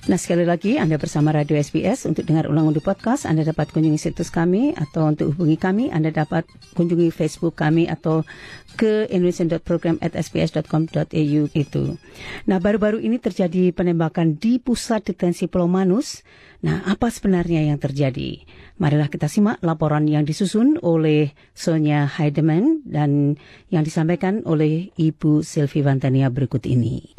Nah, sekali lagi Anda bersama Radio SBS. Untuk dengar ulang-ulang podcast, Anda dapat kunjungi situs kami, atau untuk hubungi kami, Anda dapat kunjungi Facebook kami atau ke indonesian.program@sbs.com.au itu. Nah, baru-baru ini terjadi penembakan di pusat detensi Pulau Manus. Nah, apa sebenarnya yang terjadi? Marilah kita simak laporan yang disusun oleh Sonia Heidemann dan yang disampaikan oleh Ibu Sylvie Vantania berikut ini.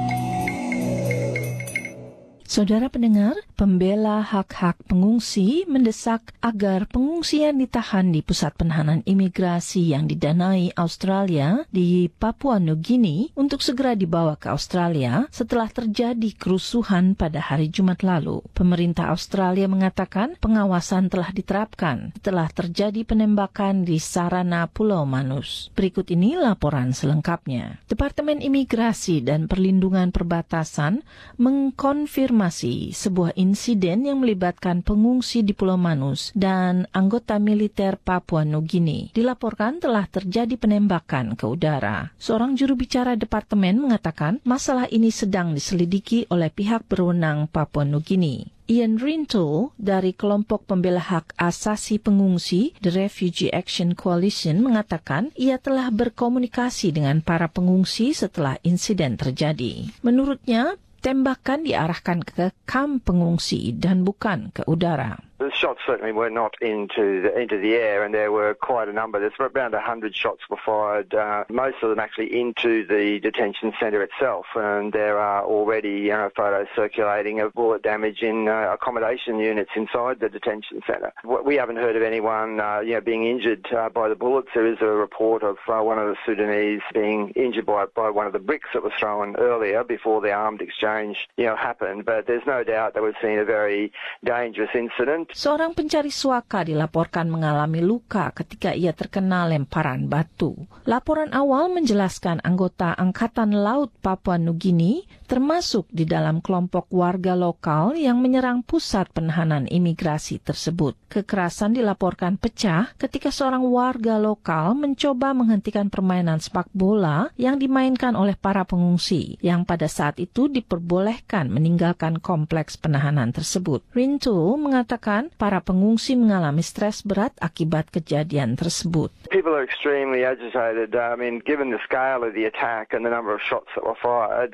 Saudara pendengar, pembela hak-hak pengungsi mendesak agar pengungsi yang ditahan di pusat penahanan imigrasi yang didanai Australia di Papua Nugini untuk segera dibawa ke Australia setelah terjadi kerusuhan pada hari Jumat lalu. Pemerintah Australia mengatakan pengawasan telah diterapkan setelah terjadi penembakan di Sarana Pulau Manus. Berikut ini laporan selengkapnya. Departemen Imigrasi dan Perlindungan Perbatasan mengkonfirmasi sebuah insiden yang melibatkan pengungsi di Pulau Manus dan anggota militer Papua Nugini. Dilaporkan telah terjadi penembakan ke udara. Seorang juru bicara departemen mengatakan masalah ini sedang diselidiki oleh pihak berwenang Papua Nugini. Ian Rintoul dari kelompok pembela hak asasi pengungsi The Refugee Action Coalition mengatakan ia telah berkomunikasi dengan para pengungsi setelah insiden terjadi. Menurutnya, tembakan diarahkan ke kamp pengungsi dan bukan ke udara. The shots certainly were not into the air, and there were quite a number. There's around 100 shots were fired, most of them actually into the detention centre itself, and there are already photos circulating of bullet damage in accommodation units inside the detention centre. We haven't heard of anyone being injured by the bullets. There is a report of one of the Sudanese being injured by one of the bricks that was thrown earlier before the armed exchange happened, but there's no doubt that we've seen a very dangerous incident. Seorang pencari suaka dilaporkan mengalami luka ketika ia terkena lemparan batu. Laporan awal menjelaskan anggota Angkatan Laut Papua Nugini termasuk di dalam kelompok warga lokal yang menyerang pusat penahanan imigrasi tersebut. Kekerasan dilaporkan pecah ketika seorang warga lokal mencoba menghentikan permainan sepak bola yang dimainkan oleh para pengungsi yang pada saat itu diperbolehkan meninggalkan kompleks penahanan tersebut. Rintoul mengatakan para pengungsi mengalami stres berat akibat kejadian tersebut. People are extremely agitated. Given the scale of the attack and the number of shots that were fired,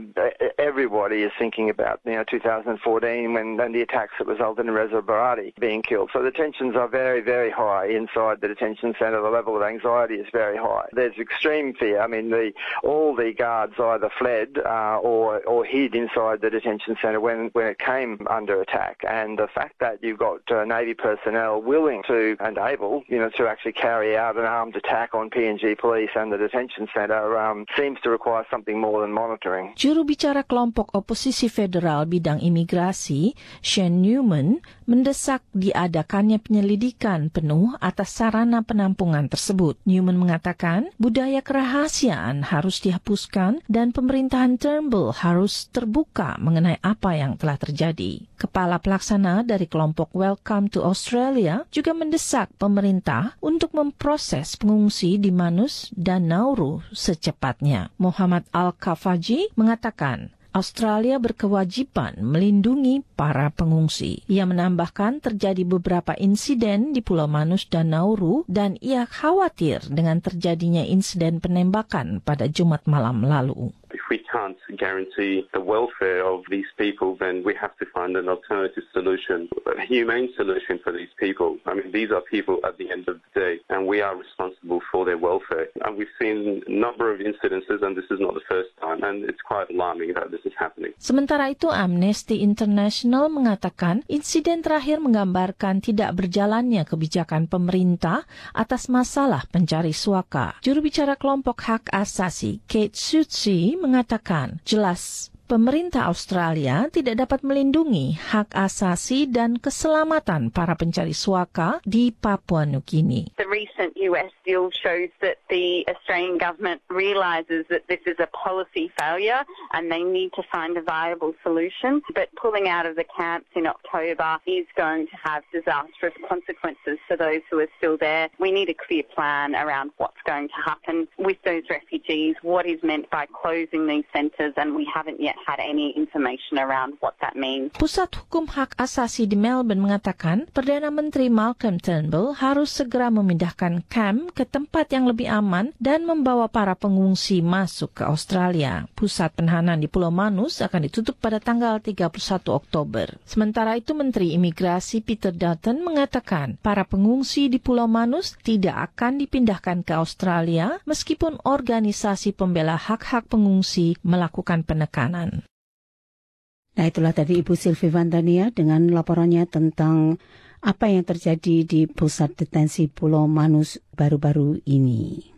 everybody is thinking about 2014 when the attacks that resulted in Reza Barati being killed. So the tensions are very, very high inside the detention centre. The level of anxiety is very high. There's extreme fear. All the guards either fled or hid inside the detention centre when it came under attack. And the fact that you've got Navy personnel willing to and able, to actually carry out an armed attack on PNG police and the detention centre seems to require something more than monitoring. Juru bicara kelompok oposisi federal bidang imigrasi, Shane Newman, mendesak diadakannya penyelidikan penuh atas sarana penampungan tersebut. Newman mengatakan budaya kerahasiaan harus dihapuskan dan pemerintahan Turnbull harus terbuka mengenai apa yang telah terjadi. Kepala pelaksana dari kelompok Welcome to Australia juga mendesak pemerintah untuk memproses pengungsi di Manus dan Nauru secepatnya. Muhammad Al-Kafaji mengatakan Australia berkewajiban melindungi para pengungsi. Ia menambahkan terjadi beberapa insiden di Pulau Manus dan Nauru dan ia khawatir dengan terjadinya insiden penembakan pada Jumat malam lalu. If we can't guarantee the welfare of these people, then we have to find an alternative solution, a humane solution for these people. These are people at the end of the day, and we are responsible for their welfare. And we've seen a number of incidences, and this is not the first time, and it's quite alarming that this is happening. Sementara itu, Amnesty International mengatakan insiden terakhir menggambarkan tidak berjalannya kebijakan pemerintah atas masalah pencari suaka. Juru bicara kelompok hak asasi, Kate Sutsi, mengatakan jelas pemerintah Australia tidak dapat melindungi hak asasi dan keselamatan para pencari suaka di Papua Nugini. The recent US deal shows that the Australian government realises that this is a policy failure and they need to find a viable solution. But pulling out of the camps in October is going to have disastrous consequences for those who are still there. We need a clear plan around what's going to happen with those refugees, what is meant by closing these centres, and we haven't yet yet had any information around what that means. Pusat Hukum Hak Asasi di Melbourne mengatakan Perdana Menteri Malcolm Turnbull harus segera memindahkan kamp ke tempat yang lebih aman dan membawa para pengungsi masuk ke Australia. Pusat penahanan di Pulau Manus akan ditutup pada tanggal 31 Oktober. Sementara itu Menteri Imigrasi Peter Dutton mengatakan para pengungsi di Pulau Manus tidak akan dipindahkan ke Australia meskipun organisasi pembela hak-hak pengungsi melakukan penekanan. Nah, itulah tadi Ibu Sylvie Vandania dengan laporannya tentang apa yang terjadi di pusat detensi Pulau Manus baru-baru ini.